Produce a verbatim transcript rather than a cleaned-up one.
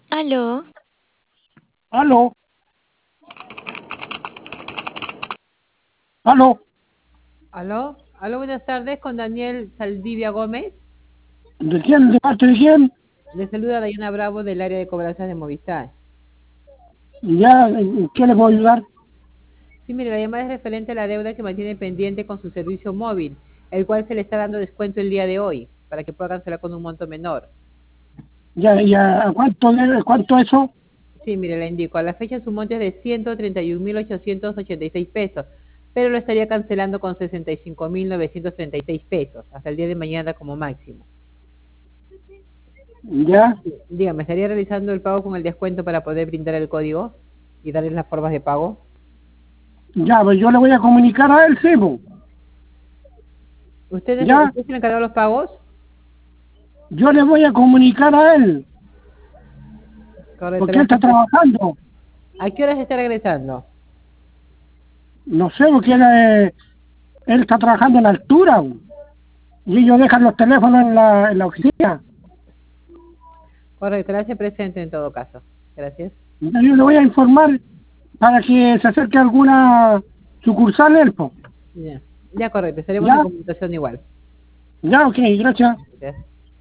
Aló, Aló, aló, Aló, aló, buenas tardes con Daniel Saldivia Gómez. ¿de quién? ¿De parte de quién? Le saluda Dayana Bravo del área de cobranzas de Movistar. Ya, ¿en qué le puedo ayudar? Sí, mire, la llamada es referente a la deuda que mantiene pendiente con su servicio móvil, el cual se le está dando descuento el día de hoy, para que pueda cancelar con un monto menor. Ya, ya, ¿cuánto debe, cuánto eso? Sí, mire, le indico, a la fecha su monto es de ciento treinta y un mil ochocientos ochenta y seis pesos, pero lo estaría cancelando con sesenta y cinco mil novecientos treinta y seis pesos, hasta el día de mañana como máximo. Ya, Dígame, ¿estaría realizando el pago con el descuento para poder brindar el código y darles las formas de pago? ya, pues yo le voy a comunicar a él, sí, pues. ¿Usted es, Ya, usted es el encargado de los pagos? yo le voy a comunicar a él, Correcto. porque él la está fecha- trabajando. ¿A qué horas está regresando? No sé, porque él, eh, él está trabajando en altura, pues, y ellos dejan los teléfonos en la, en la oficina. Correcto, la hace presente en todo caso. Gracias. Ya, yo le voy a informar para que se acerque a alguna sucursal él, pues. Ya, ya correcto, estaremos en Ya, comunicación igual. ya, ok, gracias. Gracias.